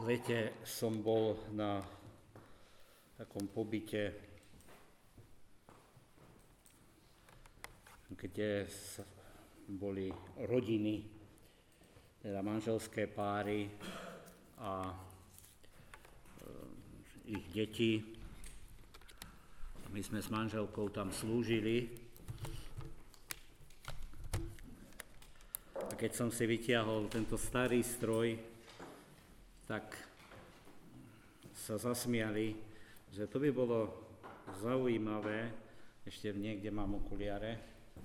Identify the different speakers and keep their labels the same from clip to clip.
Speaker 1: V lete som bol na takom pobyte, kde boli rodiny, teda manželské páry a ich deti. My sme s manželkou tam slúžili. A keď som si vytiahol tento starý stroj, tak sa zasmiali, že to by bolo zaujímavé, ešte niekde mám okuliare,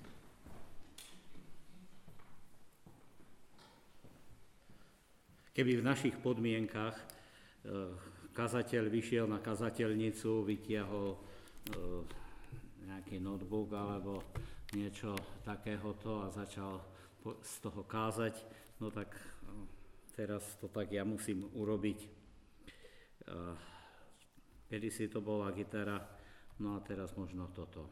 Speaker 1: keby v našich podmienkach kazateľ vyšiel na kazateľnicu, vytiahol nejaký notebook alebo niečo takéhoto a začal z toho kázať, no tak teraz to tak ja musím urobiť. Kedysi to bola gitara, no a teraz možno toto.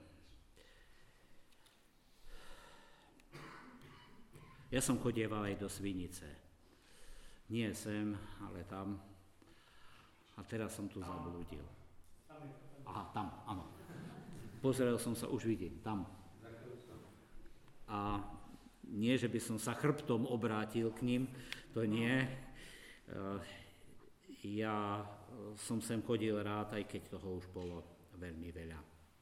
Speaker 1: Ja som chodieval aj do Svinice. Nie sem, ale tam. A teraz som tu zablúdil. Aha, tam, áno. Pozrel som sa, už vidím, tam. A nie, že by som sa chrbtom obrátil k ním, to nie. Ja som sem chodil rád, aj keď toho už bolo veľmi veľa.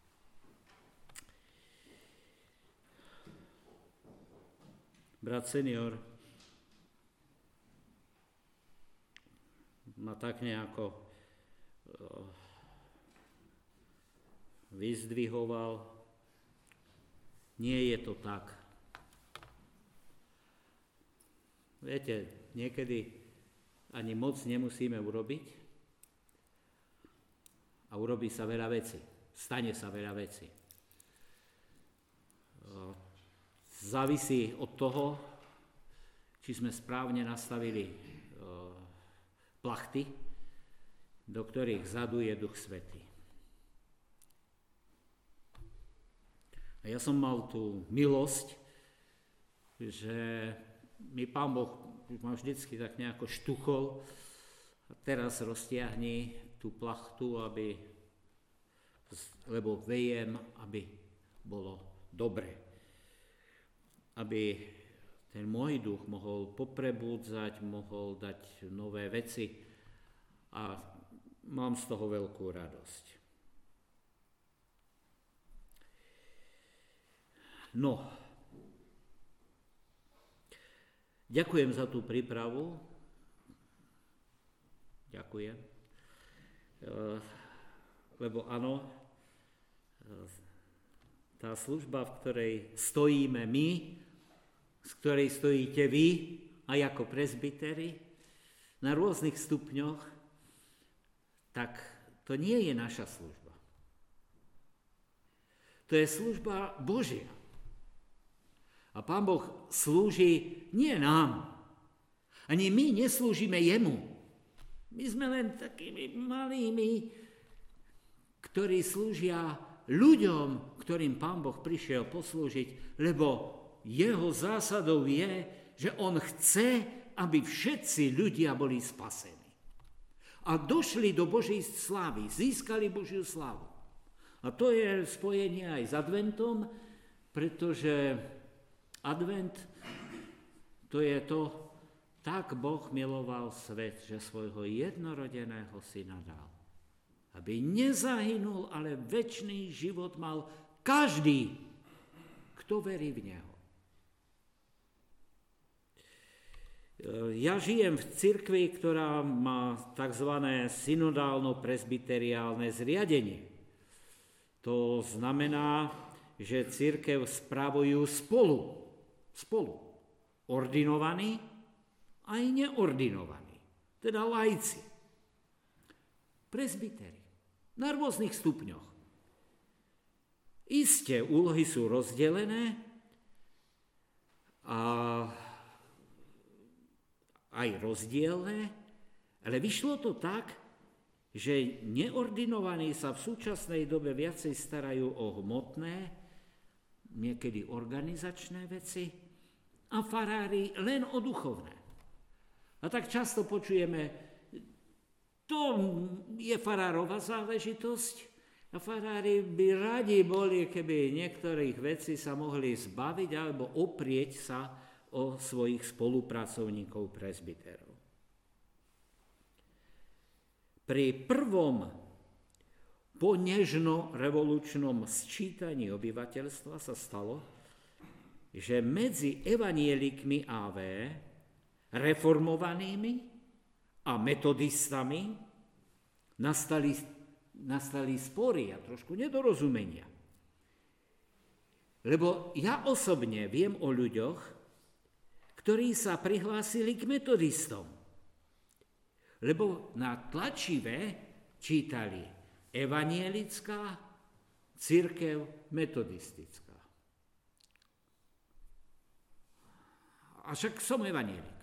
Speaker 1: Brat senior ma tak nejako vyzdvihoval. Nie je to tak. Viete, niekedy ani moc nemusíme urobiť a urobí sa veľa vecí. Stane sa veľa vecí. Závisí od toho, či sme správne nastavili plachty, do ktorých zaduje Duch Svätý. A ja som mal tú milosť, že mi Pán Boh ma vždycky tak nejako štuchol a teraz roztiahni tú plachtu, lebo vejem, aby bolo dobre. Aby ten môj duch mohol poprebúdzať, mohol dať nové veci a mám z toho veľkú radosť. No, ďakujem za tú prípravu. Ďakujem. Lebo áno, tá služba, v ktorej stojíme my, z ktorej stojíte vy, aj ako presbyteri, na rôznych stupňoch, tak to nie je naša služba. To je služba Božia. A Pán Boh slúži nie nám. Ani my neslúžime jemu. My sme len takými malými, ktorí slúžia ľuďom, ktorým Pán Boh prišiel poslúžiť, lebo jeho zásadou je, že on chce, aby všetci ľudia boli spasení. A došli do Božej slávy, získali Božiu slávu. A to je spojenie aj s adventom, pretože advent to je to, tak Boh miloval svet, že svojho jednorodeného syna dal. Aby nezahynul, ale večný život mal každý, kto verí v neho. Ja žijem v cirkvi, ktorá má tzv. Synodálno-presbyteriálne zriadenie. To znamená, že cirkev spravujú spolu. Ordinovaní aj neordinovaní, teda laici. Presbyteri na rôznych stupňoch. Isté úlohy sú rozdelené a aj rozdielne, ale vyšlo to tak, že neordinovaní sa v súčasnej dobe viacej starajú o hmotné, niekedy organizačné veci a farári len o duchovné. A tak často počujeme, To je farárova záležitosť. A farári by radi boli, keby niektorých vecí sa mohli zbaviť alebo oprieť sa o svojich spolupracovníkov presbyterov. Pri prvom ponežno-revolučnom sčítaní obyvateľstva sa stalo, že medzi evanielikmi AV, reformovanými a metodistami nastali spory a trošku nedorozumenia. Lebo ja osobne viem o ľuďoch, ktorí sa prihlásili k metodistom. Lebo na tlačive čítali evanielická, cirkev metodistická. A však som evanielik.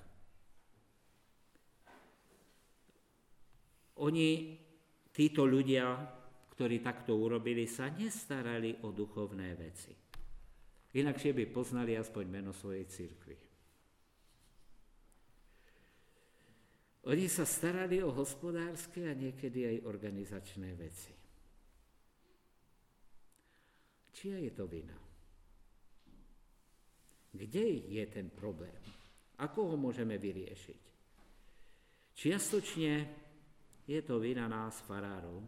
Speaker 1: Títo ľudia, ktorí takto urobili, sa nestarali o duchovné veci. Inakšie by poznali aspoň meno svojej cirkvi. Oni sa starali o hospodárske a niekedy aj organizačné veci. Čia je to vina? Kde je ten problém? Ako ho môžeme vyriešiť? Čiastočne je to vina nás, farárov,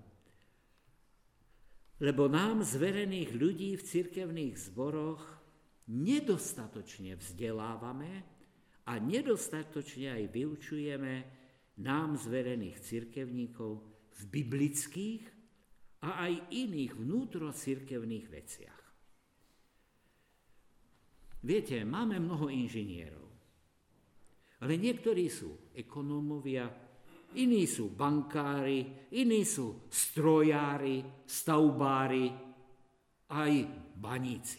Speaker 1: lebo nám zverených ľudí v cirkevných zboroch nedostatočne vzdelávame a nedostatočne aj vyučujeme nám zverených cirkevníkov v biblických a aj iných vnútrocirkevných veciach. Viete, máme mnoho inžinierov, ale niektorí sú ekonómovia, iní sú bankári, iní sú strojári, stavbári, aj baníci.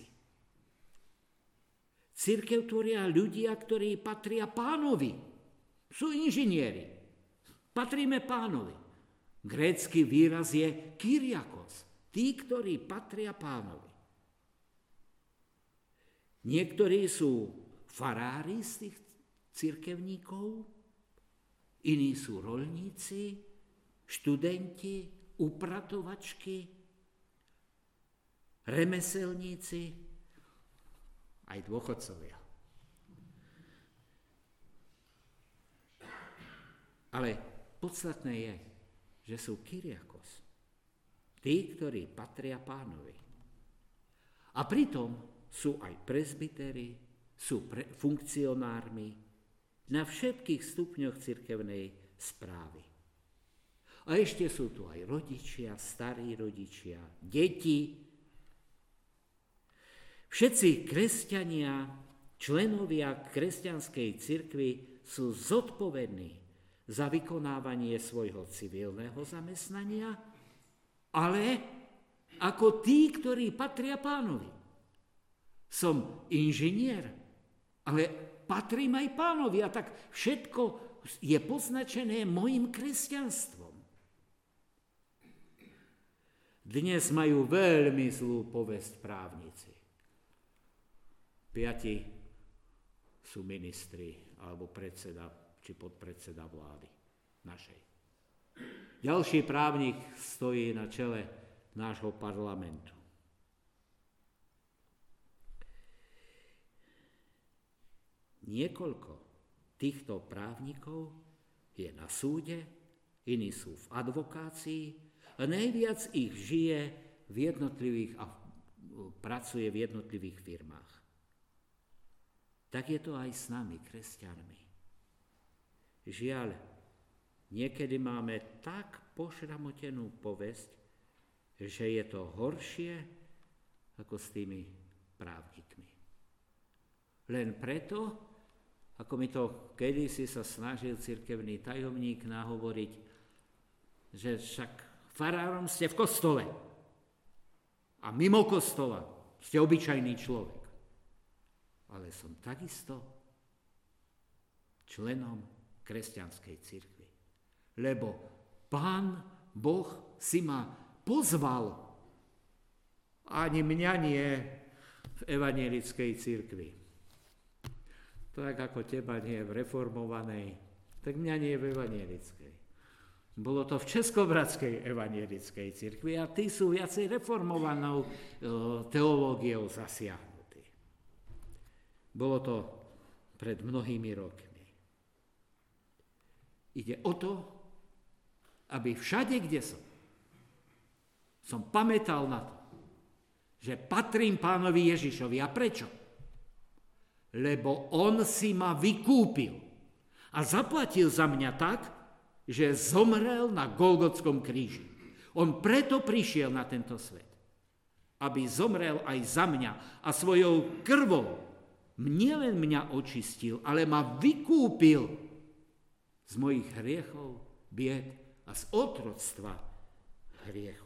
Speaker 1: Cirkev tvoria ľudia, ktorí patria Pánovi. Sú inžinieri. Patríme Pánovi. Grécky výraz je kyriakos. Tí, ktorí patria Pánovi. Niektorí sú farári z tých cirkevníkov, iní sú roľníci, študenti, upratovačky, remeselníci, aj dôchodcovia. Ale podstatné je, že sú kyriakos, tí, ktorí patria Pánovi. A pritom sú aj presbyteri, sú funkcionármi na všetkých stupňoch cirkevnej správy. A ešte sú tu aj rodičia, starí rodičia, deti. Všetci kresťania, členovia kresťanskej cirkvi sú zodpovední za vykonávanie svojho civilného zamestnania, ale ako tí, ktorí patria Pánovi. Som inžinier, ale patrím aj Pánovi a tak všetko je poznačené mojim kresťanstvom. Dnes majú veľmi zlú povesť právnici. 5 sú ministri alebo predseda či podpredseda vlády našej. Ďalší právnik stojí na čele nášho parlamentu. Niekoľko týchto právnikov je na súde, iní sú v advokácii a najviac ich žije v jednotlivých a pracuje v jednotlivých firmách. Tak je to aj s nami, kresťanmi. Žiaľ, niekedy máme tak pošramotenú povesť, že je to horšie ako s tými právnikmi. Len preto, ako mi to kedysi sa snažil cirkevný tajomník nahovoriť, že však farárom ste v kostole a mimo kostola ste obyčajný človek. Ale som takisto členom kresťanskej cirkvi. Lebo Pán Boh si ma pozval, ani mňa nie, v evanielickej cirkvi. Tak ako teba nie je v reformovanej, tak mňa nie je v evanielickej. Bolo to v Českobratskej evangelickej cirkvi a tí sú viacej reformovanou teológiou zasiahnutí. Bolo to pred mnohými rokmi. Ide o to, aby všade, kde som pamätal na to, že patrím Pánovi Ježišovi. A prečo? Lebo on si ma vykúpil a zaplatil za mňa tak, že zomrel na Golgotskom kríži. On preto prišiel na tento svet, aby zomrel aj za mňa a svojou krvou nielen mňa očistil, ale ma vykúpil z mojich hriechov, bied a z otroctva hriechu.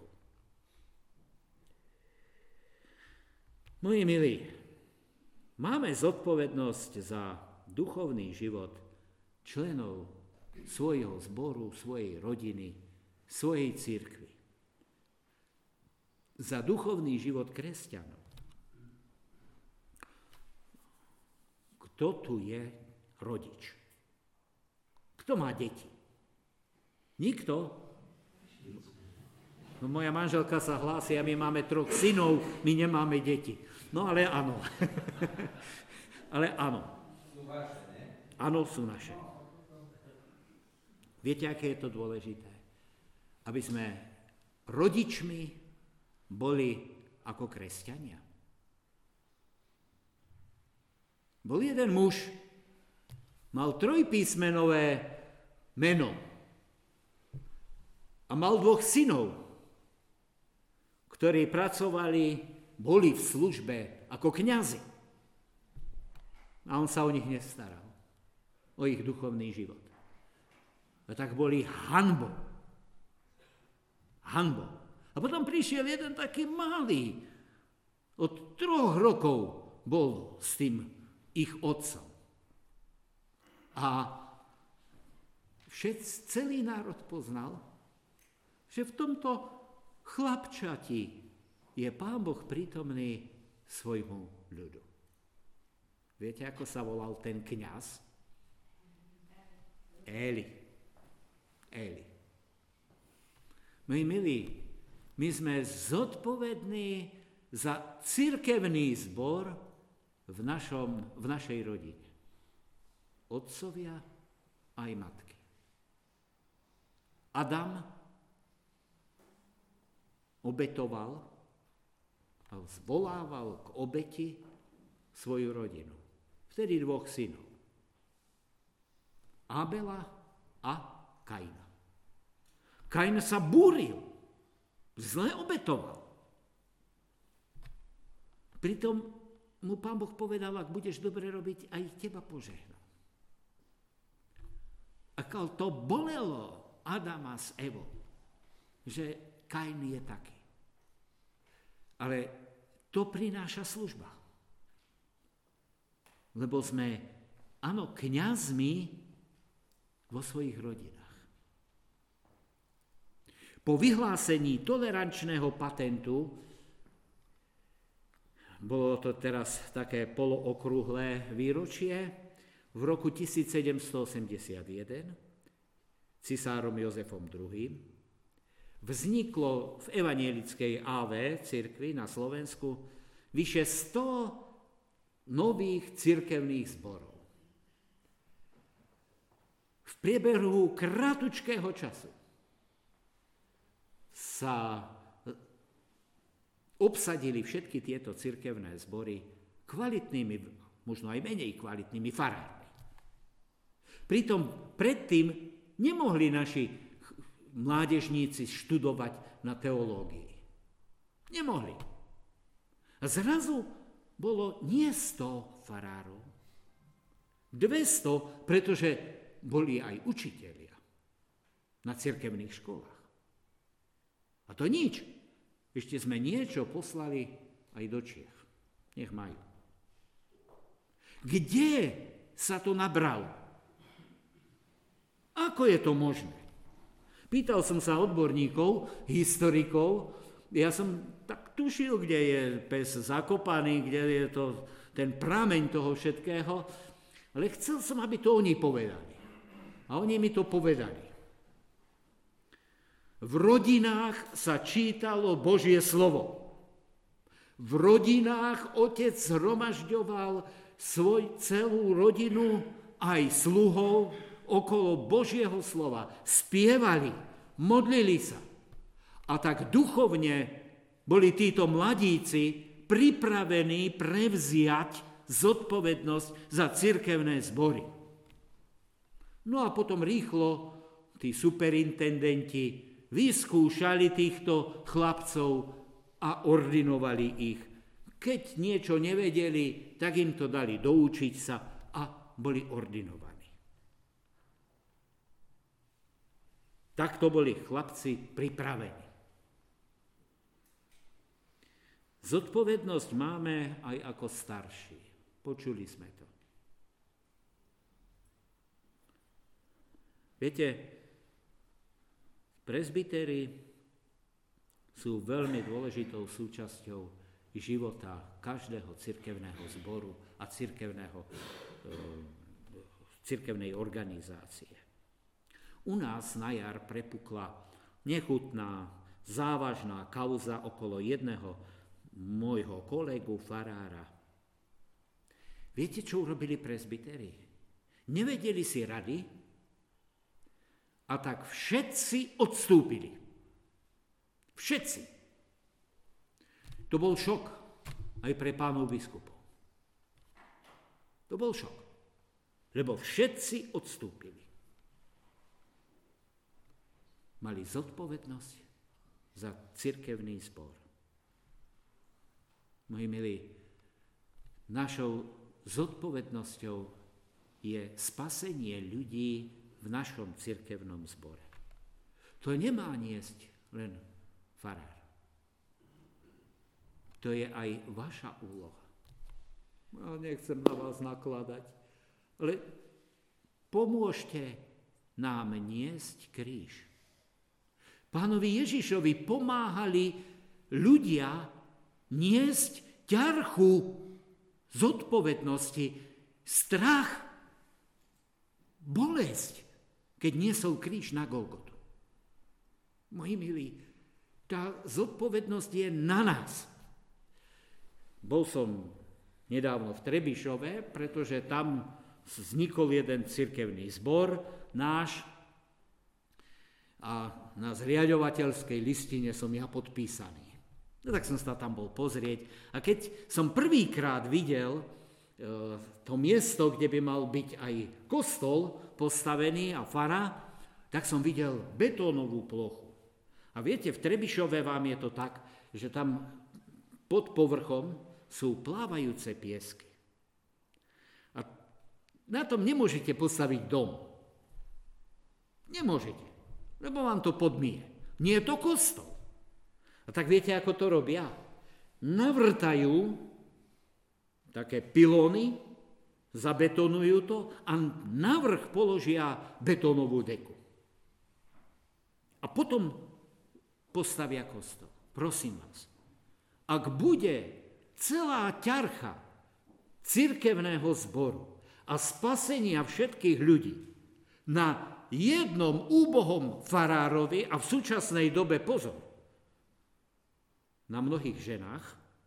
Speaker 1: Moji milí, máme zodpovednosť za duchovný život členov svojho zboru, svojej rodiny, svojej cirkvi. Za duchovný život kresťanov. Kto tu je rodič? Kto má deti? Nikto? No, moja manželka sa hlási a my máme 3 synov, my nemáme deti. No ale áno. Ale áno.
Speaker 2: Sú vaše, ne?
Speaker 1: Áno, sú naše. Viete, aké je to dôležité? Aby sme rodičmi boli ako kresťania. Bol jeden muž, mal 3-písmenové meno a mal 2 synov, ktorí boli v službe ako kňazi. A on sa o nich nestaral, o ich duchovný život. A tak boli hanbou. A potom prišiel jeden taký malý, od 3 rokov bol s tým ich otcom. A celý národ poznal, že v tomto chlapčati je Pán Boh prítomný svojmu ľudu. Viete, ako sa volal ten kňaz? Eli. Moji milí, my sme zodpovední za cirkevný zbor v našej rodine. Otcovia aj matky. Adam obetoval a zvolával k obeti svoju rodinu. Vtedy 2 synov. Abela a Kaina. Kain sa búril, zle obetoval. Pritom mu Pán Boh povedal, ak budeš dobre robiť, aj teba požehnám. Ako to bolelo Adama s Evou, že Kain je taký. Ale to prináša služba. Lebo sme, áno, kňazmi vo svojich rodinách. Po vyhlásení tolerančného patentu, bolo to teraz také polookrúhlé výročie, v roku 1781 cisárom Jozefom II vzniklo v evanielickej AV cirkvi na Slovensku vyše 100 nových cirkevných zborov. V priebehu kratučkého času sa obsadili všetky tieto cirkevné zbory kvalitnými, možno aj menej kvalitnými farármi. Pritom predtým nemohli naši mládežníci študovať na teológii. Nemohli. A zrazu bolo nie 100 farárov, 200, pretože boli aj učitelia na cirkevných školách. A to nič. Ešte sme niečo poslali aj do Čiech. Nech majú. Kde sa to nabralo? Ako je to možné? Pýtal som sa odborníkov, historikov, ja som tak tušil, kde je pes zakopaný, kde je to ten prameň toho všetkého, ale chcel som, aby to oni povedali. A oni mi to povedali. V rodinách sa čítalo Božie slovo. V rodinách otec zhromažďoval celú rodinu, aj sluhov, okolo Božieho slova. Spievali, modlili sa. A tak duchovne boli títo mladíci pripravení prevziať zodpovednosť za cirkevné zbory. No a potom rýchlo tí superintendenti vyskúšali týchto chlapcov a ordinovali ich. Keď niečo nevedeli, tak im to dali doučiť sa a boli ordinovaní. Takto boli chlapci pripravení. Zodpovednosť máme aj ako starší. Počuli sme to. Viete, presbytéri sú veľmi dôležitou súčasťou života každého cirkevného zboru a cirkevnej organizácie. U nás na jar prepukla nechutná, závažná kauza okolo jedného môjho kolegu farára. Viete, čo urobili presbytéri? Nevedeli si rady a tak všetci odstúpili. Všetci. To bol šok aj pre pánov biskupov. To bol šok, lebo všetci odstúpili. Mali zodpovednosť za cirkevný zbor. Moji milí, našou zodpovednosťou je spasenie ľudí v našom cirkevnom zbore. To nemá niesť len farár. To je aj vaša úloha. Ja nechcem na vás nakladať, ale pomôžte nám niesť kríž. Pánovi Ježišovi pomáhali ľudia niesť ťarchu zodpovednosti, strach, bolesť, keď niesol kríž na Golgotu. Moji milí, tá zodpovednosť je na nás. Bol som nedávno v Trebišove, pretože tam vznikol jeden cirkevný zbor náš a na zriaďovateľskej listine som ja podpísaný. No tak som sa tam bol pozrieť a keď som prvýkrát videl to miesto, kde by mal byť aj kostol postavený a fara, tak som videl betónovú plochu. A viete, v Trebišove vám je to tak, že tam pod povrchom sú plávajúce piesky. A na tom nemôžete postaviť dom. Nemôžete, lebo vám to podmije. Nie je to kostol. A tak viete, ako to robia? Navrtajú také pilóny, zabetonujú to a navrch položia betónovú deku. A potom postavia kostol. Prosím vás, ak bude celá ťarcha cirkevného zboru a spasenia všetkých ľudí na jednom úbohom farárovi a v súčasnej dobe pozor, na mnohých ženách,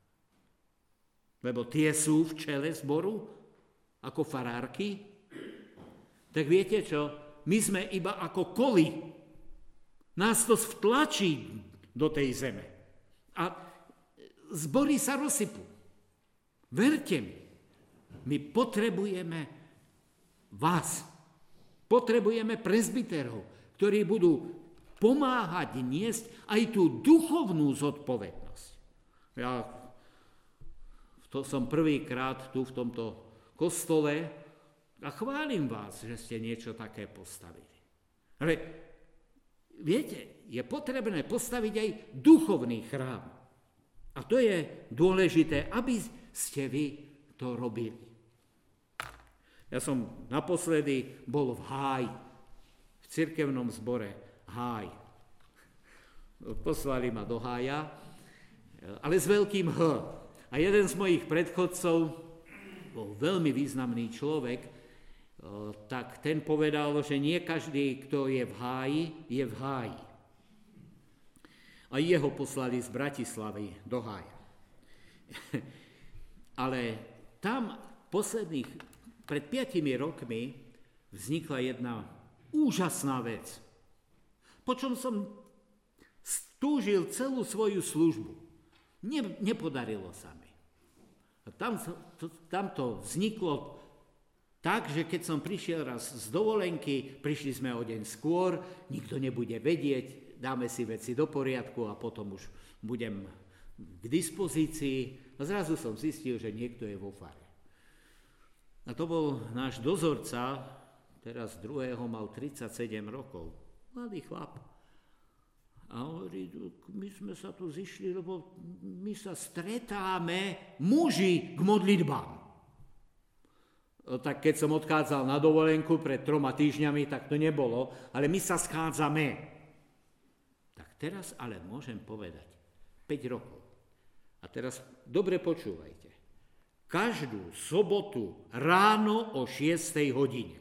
Speaker 1: lebo tie sú v čele zboru ako farárky, tak viete čo? My sme iba ako koli. Nás to vtlačí do tej zeme. A zbory sa rozsypú. Verte mi, my potrebujeme vás. Potrebujeme presbyterov, ktorí budú pomáhať niesť aj tú duchovnú zodpovednosť. Ja to som prvýkrát tu v tomto kostole a chválim vás, že ste niečo také postavili. Ale viete, je potrebné postaviť aj duchovný chrám. A to je dôležité, aby ste vy to robili. Ja som naposledy bol v Háji, v cirkevnom zbore Háj. Poslali ma do Hája, ale s veľkým H. A jeden z mojich predchodcov, bol veľmi významný človek, tak ten povedal, že nie každý, kto je v háji, je v háji. A jeho poslali z Bratislavy do Hája. Ale tam pred 5 rokmi vznikla jedna úžasná vec. Po čom som stúžil celú svoju službu. Nepodarilo sa mi. A tam to vzniklo tak, že keď som prišiel raz z dovolenky, prišli sme o deň skôr, nikto nebude vedieť, dáme si veci do poriadku a potom už budem k dispozícii. A zrazu som zistil, že niekto je vo fare. A to bol náš dozorca, teraz druhého mal 37 rokov, mladý chlap. A hovorí, my sme sa tu zišli, lebo my sa stretáme muži k modlitbám. Tak keď som odchádzal na dovolenku pred 3 týždňami, tak to nebolo, ale my sa schádzame. Tak teraz ale môžem povedať 5 rokov. A teraz dobre počúvajte. Každú sobotu ráno o 6 hodine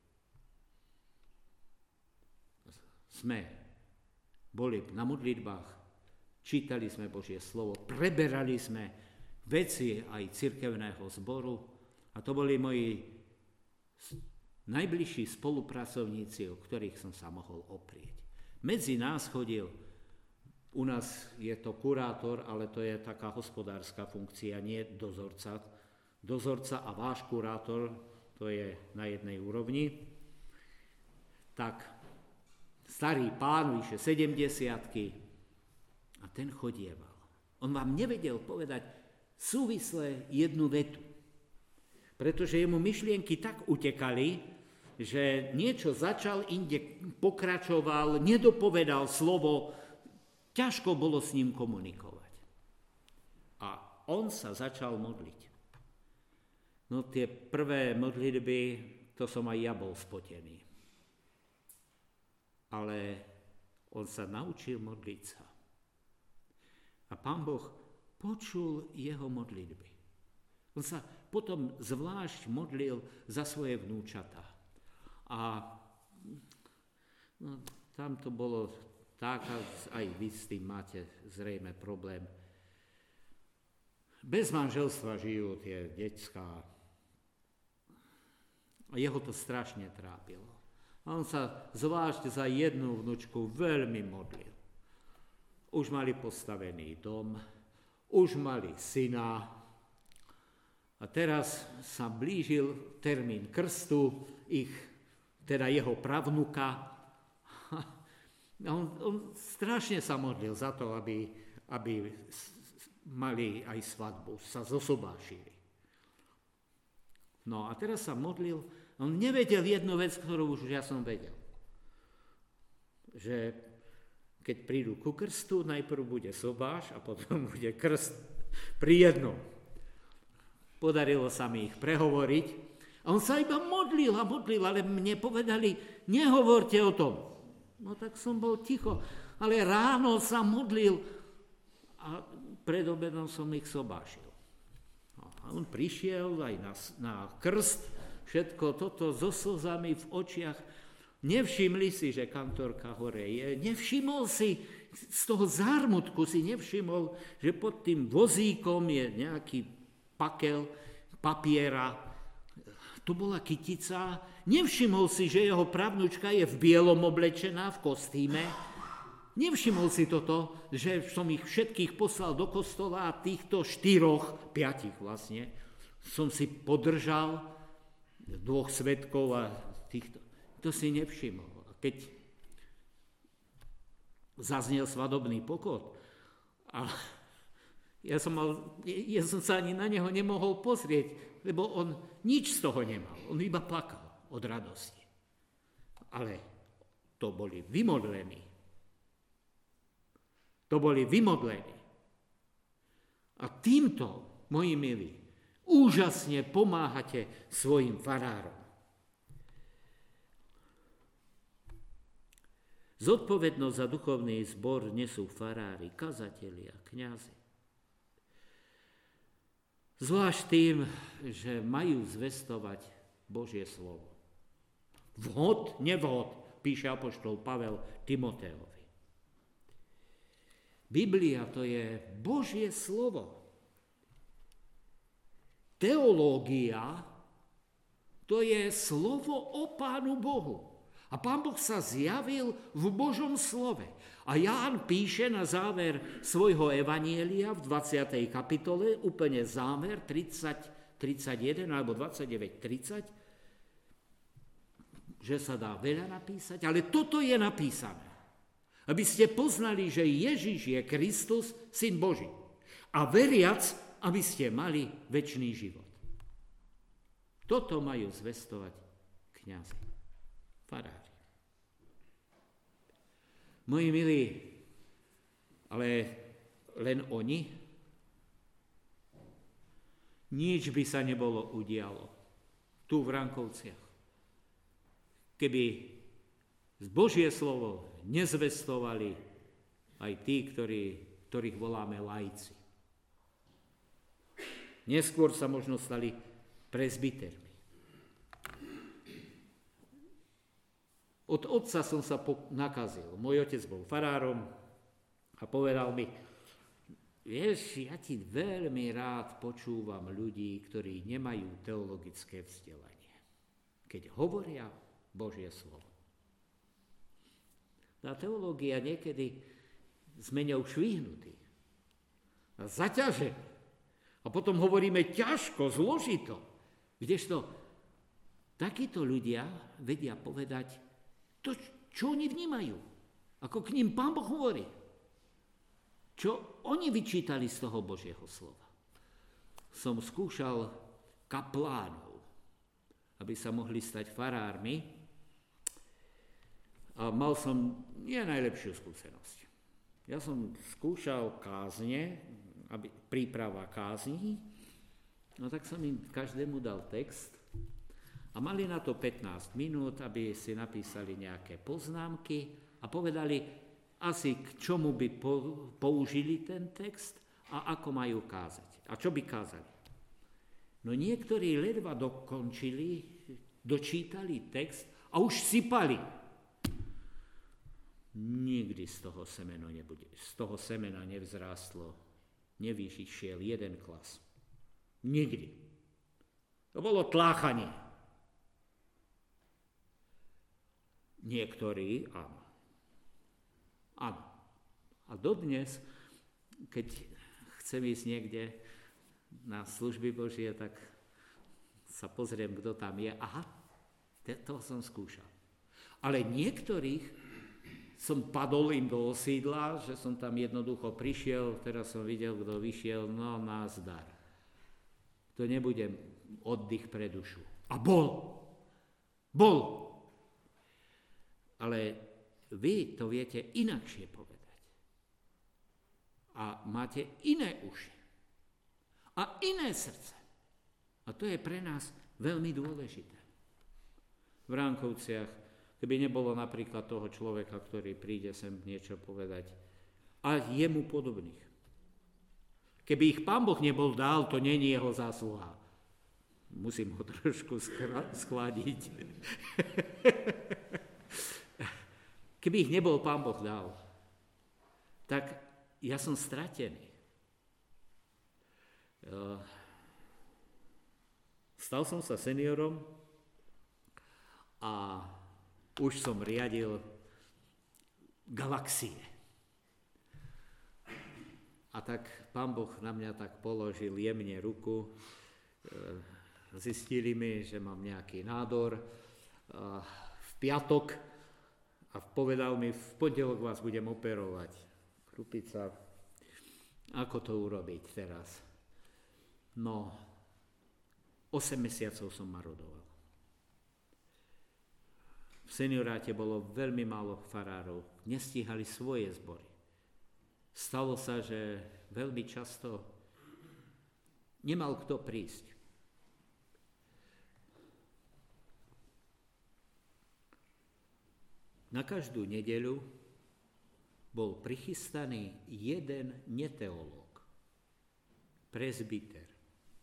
Speaker 1: sme boli na modlitbách, čítali sme Božie slovo, preberali sme veci aj cirkevného zboru a to boli moji najbližší spolupracovníci, o ktorých som sa mohol oprieť. Medzi nás chodil, u nás je to kurátor, ale to je taká hospodárska funkcia, nie dozorca. Dozorca a váš kurátor, to je na jednej úrovni. Tak starý pán, vyše 70-ky, a ten chodieval. On vám nevedel povedať súvisle jednu vetu, pretože jemu myšlienky tak utekali, že niečo začal, inde pokračoval, nedopovedal slovo, ťažko bolo s ním komunikovať. A on sa začal modliť. No tie prvé modlitby, to som aj ja bol spotený. Ale on sa naučil modliť sa. A Pán Boh počul jeho modlitby. On sa potom zvlášť modlil za svoje vnúčatá. A no, tam to bolo tak, aj vy s tým máte zrejme problém. Bez manželstva žijú tie decká. A jeho to strašne trápilo. A on sa zvlášť za jednu vnučku veľmi modlil. Už mali postavený dom, už mali syna a teraz sa blížil termín krstu teda jeho pravnuka. On strašne sa modlil za to, aby mali aj svadbu, sa zosobášili. No a teraz sa modlil, on nevedel jednu vec, ktorú už ja som vedel. Že keď prídu ku krstu, najprv bude sobáš a potom bude krst pri jednom. Podarilo sa mi ich prehovoriť. A on sa iba modlil, ale mne povedali, nehovorte o tom. No tak som bol ticho, ale ráno sa modlil a pred obedom som ich sobášil. No, a on prišiel aj na krst, všetko toto so slzami v očiach. Nevšimli si, že kantorka hore je. Nevšimol si, z toho zármutku si nevšimol, že pod tým vozíkom je nejaký pakel papiera. Tu bola kytica. Nevšimol si, že jeho pravnučka je v bielom oblečená, v kostýme. Nevšimol si toto, že som ich všetkých poslal do kostola a týchto 4, 5 vlastne, som si podržal 2 svedkov a týchto. To si nevšimol. A keď zaznel svadobný pokot a ja som sa ani na neho nemohol pozrieť, lebo on nič z toho nemal. On iba plakal od radosti. Ale to boli vymodlení. A týmto, moji milí, úžasne pomáhate svojim farárom. Zodpovednosť za duchovný zbor nesú farári, kazatelia, kňazi. Zvlášť tým, že majú zvestovať Božie slovo. Vhod, nevhod, píše apoštol Pavel Timoteovi. Biblia to je Božie slovo. Teológia to je slovo o Pánu Bohu. A Pán Boh sa zjavil v Božom slove. A Ján píše na záver svojho evanielia v 20. kapitole, úplne záver, 30:31 alebo 29:30, že sa dá veľa napísať, ale toto je napísané. Aby ste poznali, že Ježiš je Kristus, Syn Boží. A veriac, aby ste mali večný život. Toto majú zvestovať kňazi, farári. Moji milí, ale len oni? Nič by sa nebolo udialo tu v Rankovciach, keby z Božie slovo nezvestovali aj tí, ktorých voláme laici. Neskôr sa možno stali presbytermi. Od otca som sa nakazil. Môj otec bol farárom a povedal mi, vieš, ja ti veľmi rád počúvam ľudí, ktorí nemajú teologické vzdelanie, keď hovoria Božie slovo. Tá teológia niekedy sme ňou švihnutí a zaťažení. A potom hovoríme ťažko, zložito. Kdežto takíto ľudia vedia povedať to, čo oni vnímajú. Ako k ním Pán Boh hovorí. Čo oni vyčítali z toho Božieho slova. Som skúšal kaplánov, aby sa mohli stať farármi, a mal som nie najlepšiu skúsenosť. Ja som skúšal kázne, príprava kázni, no tak som im každému dal text a mali na to 15 minút, aby si napísali nejaké poznámky a povedali asi k čomu by použili ten text a ako majú kázať. A čo by kázali? No niektorí ledva dočítali text a už sypali. Nikdy z toho semena nevzrástlo, nevyšiel jeden klas. Nikdy. To bolo tláchanie. Niektorí áno. Áno. A dodnes, keď chcem ísť niekde na služby Božie, tak sa pozriem, kto tam je. Aha, toho som skúšal. Ale niektorých som padol im do osídla, že som tam jednoducho prišiel, teraz som videl, kto vyšiel, no nazdar. To nebude oddych pre dušu. A bol. Ale vy to viete inakšie povedať. A máte iné uši. A iné srdce. A to je pre nás veľmi dôležité. V Ránkovciach, keby nebolo napríklad toho človeka, ktorý príde sem niečo povedať, a jemu podobných. Keby ich Pán Boh nebol dal, to nie je jeho zásluha. Musím ho trošku schladiť. Keby ich nebol Pán Boh dal, tak ja som stratený. Stal som sa seniorom a už som riadil galaxie. A tak Pán Boh na mňa tak položil jemne ruku. Zistili mi, že mám nejaký nádor v piatok a povedal mi, v pondelok vás budem operovať. Krupica, ako to urobiť teraz? No, 8 mesiacov som marodoval. V senioráte bolo veľmi málo farárov, nestíhali svoje zbory. Stalo sa, že veľmi často nemal kto prísť. Na každú nedeľu bol prichystaný jeden neteológ, presbyter.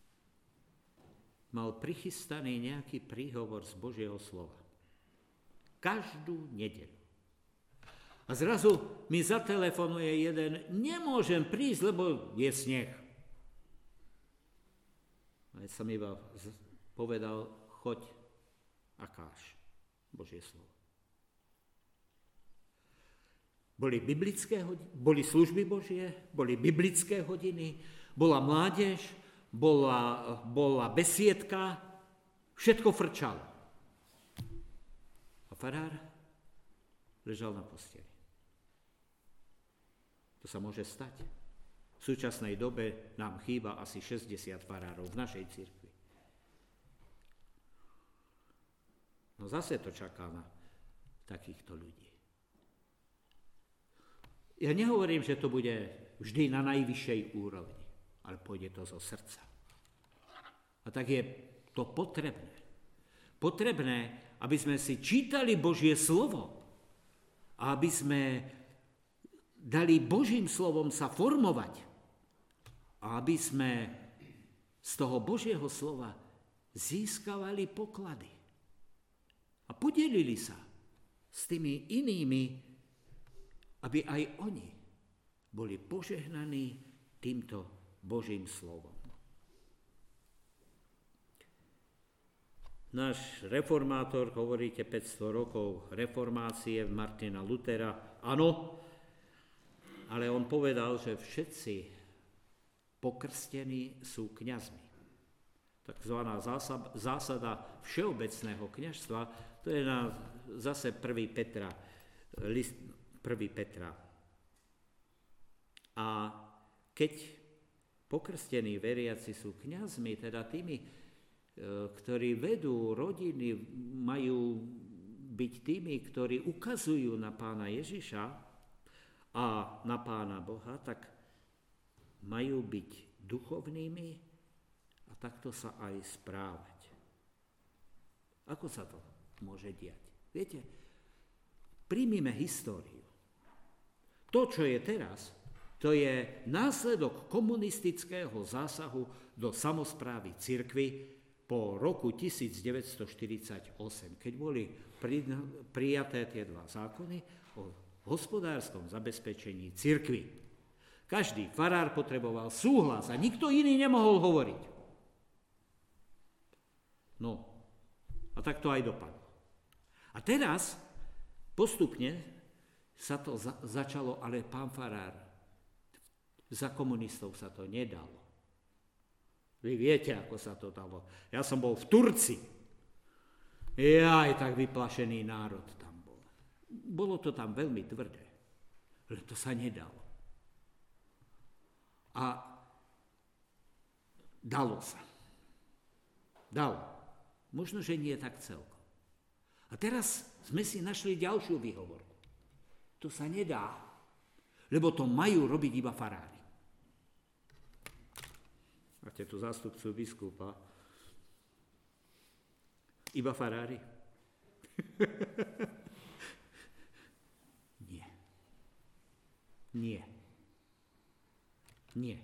Speaker 1: Mal prichystaný nejaký príhovor z Božieho slova. Každú nedeľu. A A zrazu mi zatelefonuje jeden, nemôžem prísť, lebo je sneh. A ja som iba povedal, choď a káž Božie slovo. Boli služby Božie, boli biblické hodiny, bola mládež, bola besiedka, všetko frčalo. A farár ležal na posteli. To sa môže stať. V súčasnej dobe nám chýba asi 60 farárov v našej cirkvi. No zase to čaká na takýchto ľudí. Ja nehovorím, že to bude vždy na najvyššej úrovni, ale pôjde to zo srdca. A tak je to potrebné. Potrebné, aby sme si čítali Božie slovo a aby sme dali Božím slovom sa formovať a aby sme z toho Božieho slova získavali poklady a podelili sa s tými inými, aby aj oni boli požehnaní týmto Božím slovom. Náš reformátor, hovoríte 500 rokov reformácie Martina Lutera, áno, ale on povedal, že všetci pokrstení sú kňazmi. Takzvaná zásada všeobecného kňazstva, to je na zase 1. Petra. A keď pokrstení veriaci sú kňazmi, teda tými, ktorí vedú rodiny, majú byť tými, ktorí ukazujú na Pána Ježiša a na Pána Boha, tak majú byť duchovnými a takto sa aj správať. Ako sa to môže diať? Viete, príjmime históriu. To, čo je teraz, to je následok komunistického zásahu do samosprávy cirkvi po roku 1948, keď boli prijaté tie dva zákony o hospodárskom zabezpečení cirkvi. Každý farár potreboval súhlas a nikto iný nemohol hovoriť. No, a tak to aj dopadlo. A teraz postupne sa to začalo, ale pán farár, za komunistov sa to nedalo. Vy viete, ako sa to dalo. Ja som bol v Turci. Aj tak vyplašený národ tam bol. Bolo to tam veľmi tvrdé, ale to sa nedalo. A dalo sa. Dalo. Možno, že nie tak celkom. A teraz sme si našli ďalšiu výhovorku. To sa nedá, lebo to majú robiť iba farári. Máte tu zástupcu biskupa. Iba farári? Nie. Nie. Nie.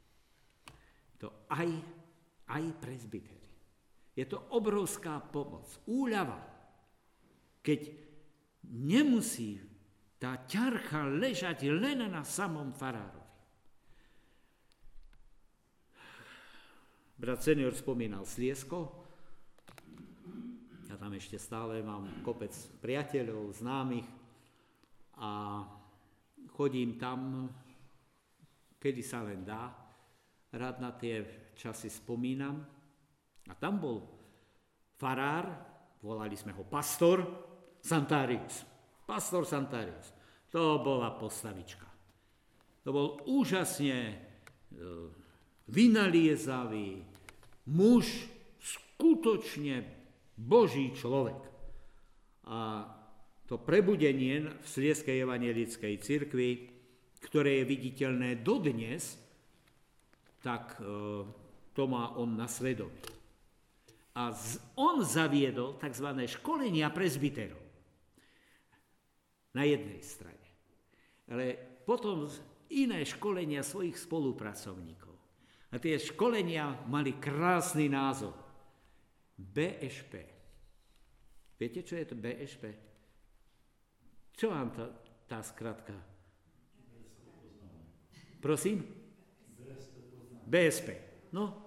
Speaker 1: To aj presbyteri. Je to obrovská pomoc, úľava, keď nemusí tá ťarcha ležať len na samom farárovi. Brat senior spomínal Sliesko. Ja tam ešte stále mám kopec priateľov, známych a chodím tam, kedy sa len dá. Rád na tie časy spomínam. A tam bol farár, volali sme ho pastor Santarius. Pastor Santarius. To bola postavička. To bol úžasne vynaliezavý muž, skutočne Boží človek. A to prebudenie v Slieskej evanjelickej cirkvi, ktoré je viditeľné dodnes, tak to má on na svedomí. A on zaviedol tzv. Školenia presbyterov. Na jednej strane. Ale potom iné školenia svojich spolupracovníkov. A tie školenia mali krásny názov. BŠP. Viete, čo je to BŠP? Čo vám to tá skratka? Prosím? BSP. No.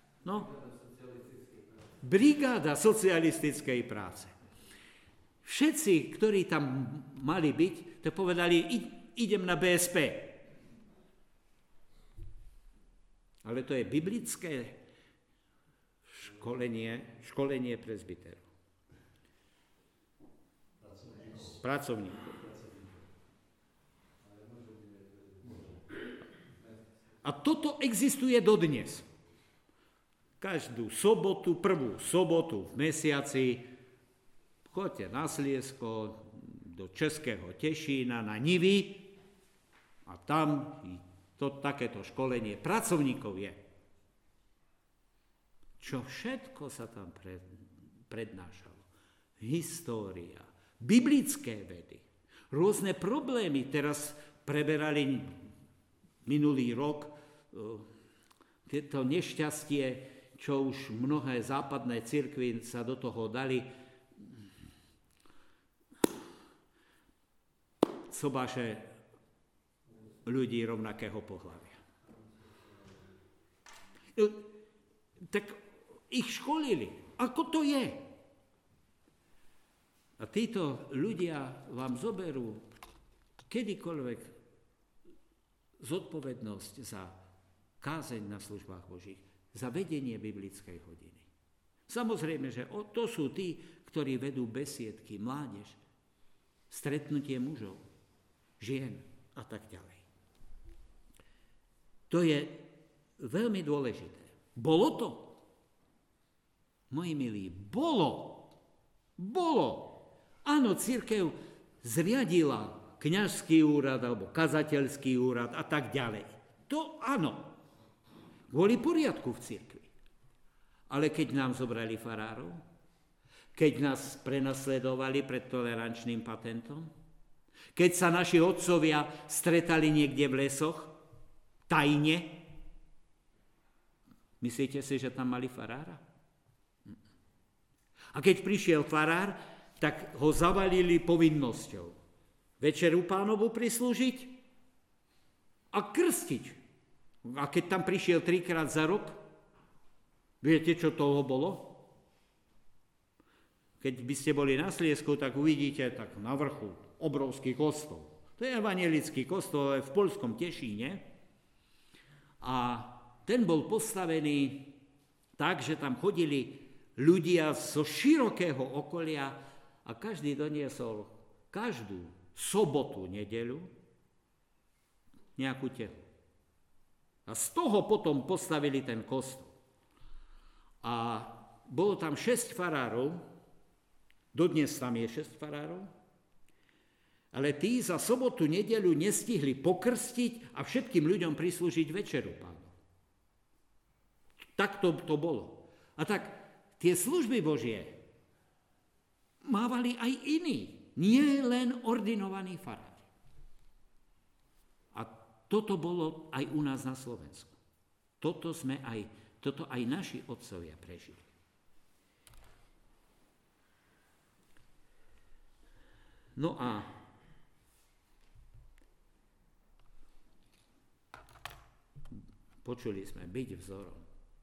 Speaker 1: Brigáda socialistickej práce. Všetci, ktorí tam mali byť, to povedali, idem na BSP. Ale to je biblické školenie presbyterov. Pracovníkov. A toto existuje dodnes. Každú sobotu, prvú sobotu v mesiaci, choďte na Sliesko, do Českého Tešína, na Nivy a tam takéto školenie pracovníkov je. Čo všetko sa tam prednášalo. História, biblické vedy, rôzne problémy. Teraz preberali minulý rok to nešťastie, čo už mnohé západné cirkvi sa do toho dali, sobáše ľudí rovnakého pohlavia. Tak ich školili. Ako to je? A títo ľudia vám zoberú kedykoľvek zodpovednosť za kázeň na službách Božích, za vedenie biblickej hodiny. Samozrejme, že to sú tí, ktorí vedú besiedky, mládež, stretnutie mužov, žien a tak ďalej. To je veľmi dôležité. Bolo to? Moji milí, bolo. Áno, cirkev zriadila kňazský úrad alebo kazateľský úrad a tak ďalej. To áno. Kvôli poriadku v cirkvi. Ale keď nám zobrali farárov, keď nás prenasledovali pred tolerančným patentom, keď sa naši otcovia stretali niekde v lesoch, tajne, myslíte si, že tam mali farára? A keď prišiel farár, tak ho zavalili povinnosťou Večeru Pánovu prislúžiť a krstiť. A keď tam prišiel 3-krát za rok, viete, čo toho bolo? Keď by ste boli na Sliesku, tak uvidíte tak na vrchu obrovský kostol. To je evanjelický kostol v poľskom Tešíne. A ten bol postavený tak, že tam chodili ľudia zo širokého okolia a každý doniesol každú sobotu, nedeľu nejakú tehu. A z toho potom postavili ten kostol. A bolo tam 6 farárov, dodnes tam je 6 farárov, ale tí za sobotu, nedeľu nestihli pokrstiť a všetkým ľuďom prislúžiť Večeru Pánovu. Tak to bolo. A tak tie služby Božie mávali aj iní, nie len ordinovaní farári. Toto bolo aj u nás na Slovensku. Toto aj naši otcovia prežili. No a počuli sme, byť vzorom.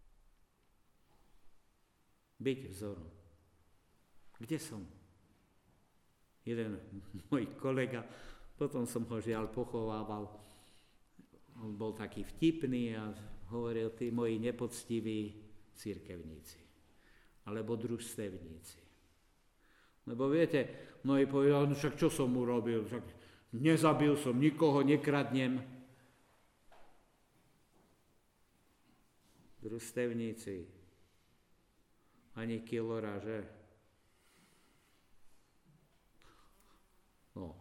Speaker 1: Byť vzorom. Kde som? Jeden môj kolega, potom som ho žiaľ pochovával, on bol taký vtipný a hovoril, tí moji nepoctiví cirkevníci alebo družstevníci. Lebo viete, mnohí povedali, no však čo som urobil, však nezabil som nikoho, nekradnem. Družstevníci, ani kilora, že? No.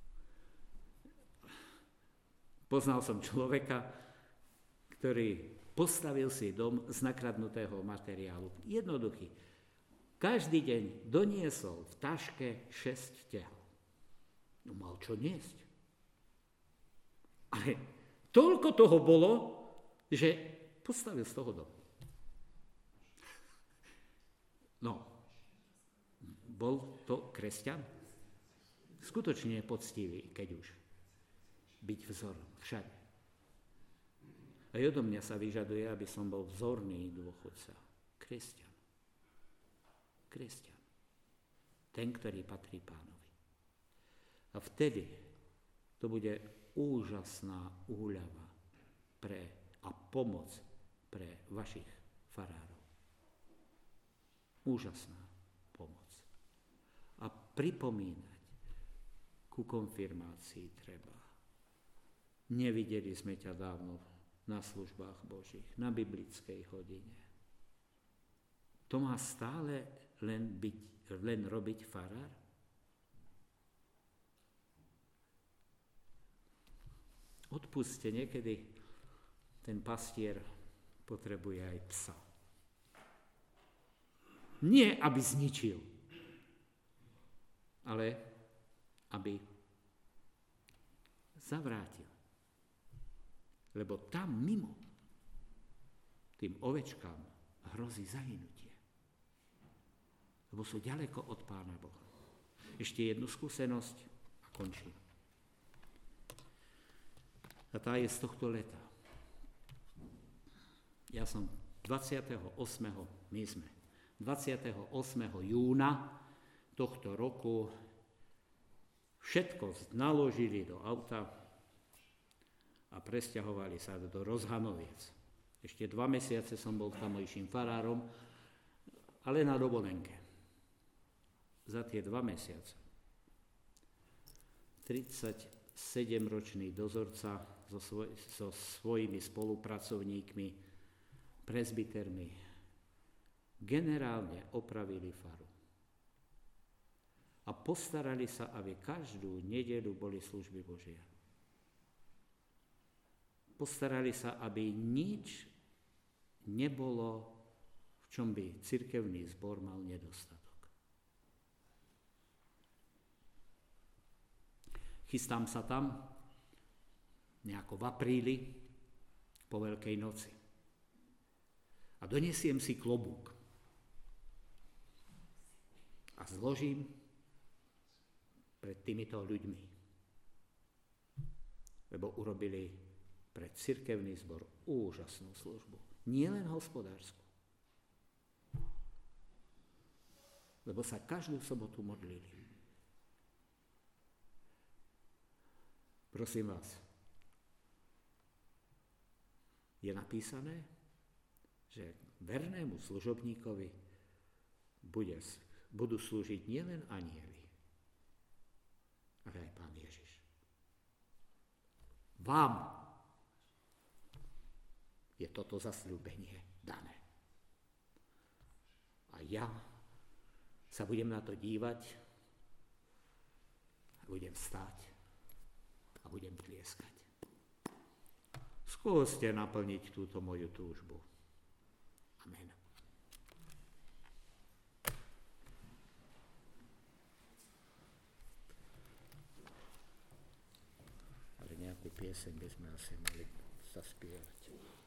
Speaker 1: Poznal som človeka, ktorý postavil si dom z nakradnutého materiálu. Jednoduchý. Každý deň doniesol v taške 6 tehol. No mal čo niesť. Ale toľko toho bolo, že postavil z toho dom. No, bol to kresťan? skutočne je poctivý, keď už byť vzorom všade. A odo mňa sa vyžaduje, aby som bol vzorný dôchodca. Kresťan. Ten, ktorý patrí Pánovi. A vtedy to bude úžasná úľava a pomoc pre vašich farárov. Úžasná pomoc. A pripomínať ku konfirmácii treba. Nevideli sme ťa dávno na službách Božích, na biblickej hodine. To má stále len robiť farár? Odpusťte, niekedy ten pastier potrebuje aj psa. Nie, aby zničil, ale aby zavrátil. Lebo tam mimo tým ovečkám hrozí zahynutie. Lebo sú ďaleko od Pána Boha. Ešte jednu skúsenosť a končím. A tá je z tohto leta. Ja som 28. júna tohto roku všetko naložili do auta a presťahovali sa do Rozhanoviec. Ešte 2 mesiace som bol tamojším farárom, ale na dovolenke. Za tie 2 mesiace 37-ročný dozorca so svojimi spolupracovníkmi, presbytermi, generálne opravili faru. A postarali sa, aby každú nedeľu boli služby Božie. Postarali sa, aby nič nebolo, v čom by cirkevný zbor mal nedostatok. Chystám sa tam nejako v apríli po Veľkej noci. A donesiem si klobúk. A zložím pred týmito ľuďmi. Lebo urobili pre cirkevný zbor úžasnú službu. Nie len hospodársku. Lebo sa každú sobotu modlili. Prosím vás, je napísané, že vernému služobníkovi budú slúžiť nielen anjeli, ale aj Pán Ježiš. Vám je toto zasľúbenie dané. A ja sa budem na to dívať a budem stáť a budem tlieskať. Skúste naplniť túto moju túžbu. Amen. Ale nejakú pieseň by sme asi mali zaspievať.